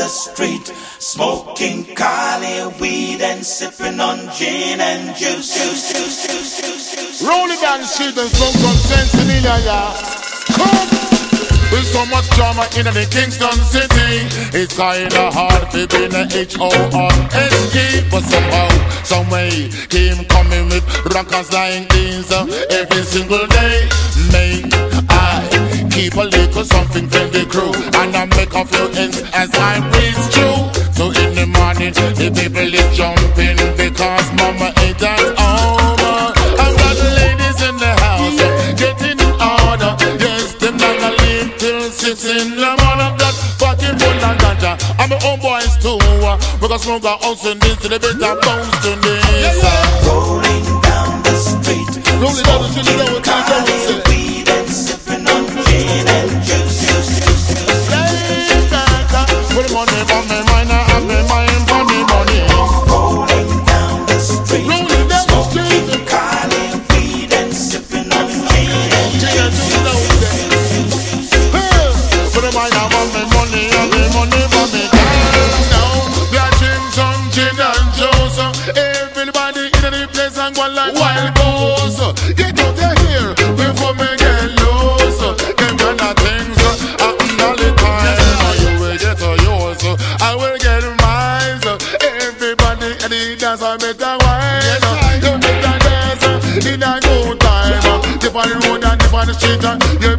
the street, smoking Cali weed and sipping on gin and juice. Rolling down the street and smoke some Sensibilia, yeah. Come! With so much drama in the Kingston city, it's kinda hard to be in the HORSE. But somehow, someway, him coming with rockers like these every single day. Make I keep a little something for the crew, and I make a few ends as I breeze through. So in the morning, the people is jumping because mama ain't at home. I've got the ladies in the house getting in order. Yes, them not gonna leave till 6 in the morning. That fucking full of ganja. And my own boys too. Because smoke our house and this to the better bounce to this. Rolling down the street, Rolling down the street, smoking Cali weed and sipping on gin and juice. Put money on me mind, I have me mind for me money. Rolling down the street, smoking Cali weed and sipping on gin and juice. Put the mind on me money, and me money for me. Now, we are drinking some gin and juice. Everybody in the place and go like wild goose. Get out of here before me get loose. Them kind of things happen all the time. You will get yours, I will get mine. Everybody in the dance, I better wine. You better dance in a good time. Dip on the road and dip on the street.